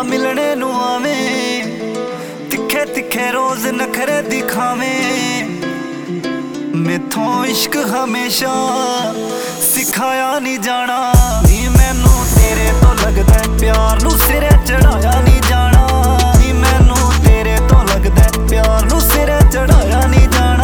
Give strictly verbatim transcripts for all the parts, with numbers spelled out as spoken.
मिलने नू आवे, तिखे तिखे रोज नखरे दिखावे। मैथों इश्क हमेशा सिखाया नहीं जाना, नी मैनू तेरे तो लगदा प्यार नू सिरे चढ़ाया नहीं जाना। नी मैनू तेरे तो लगदा प्यार नू सिरे चढ़ाया नहीं जाना।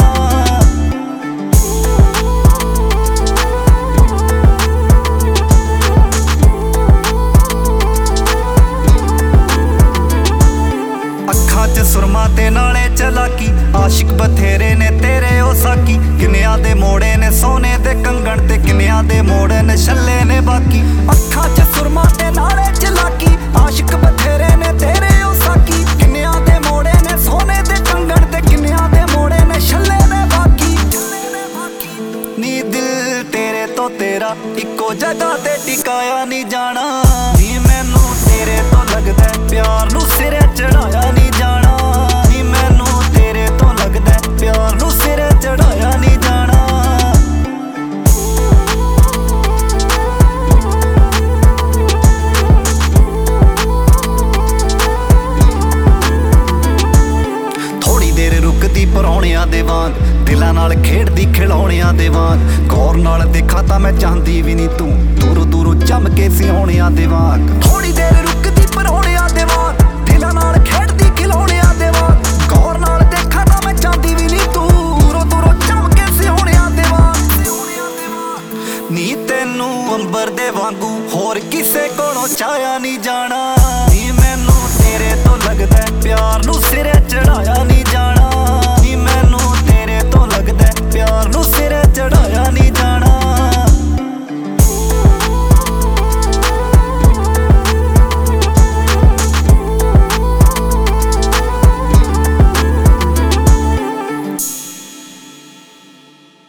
सुरमा ते नाले चलाकी, आशिक बथेरे ने तेरे ओ साकी। किन्निया दे मोड़े ने सोने दे कंगण ते किन्निया दे मोड़े ने छल्ले ने बाकी। अखां च सुरमा ते नाले चलाकी, आशिक बथेरे ने तेरे ओ साकी। किन्निया दे मोड़े ने सोने दे कंगण ते किन्निया दे मोड़े ने छल्ले ने बाकी। नी दिल तेरे तो तेरा इको जगह ते टिकाया नहीं जाना। नी मैनू तेरे तो लगदा प्यार नू सिरे चढ़ाया नहीं जाना। प्यार नू सिरे चढ़ाया नहीं जाना। थोड़ी देर रुकदी परौणियां दे वांग, दिलां नाल खेडदी खिलौणियां दे वांग। गौर नाल देखा तां मैं चाहदी भी नहीं तू दूरों दूरों चमके सियाणियां दे वांग। थोड़ी देर रुकदी परौणियां दे वांग, दिलां नाल खेड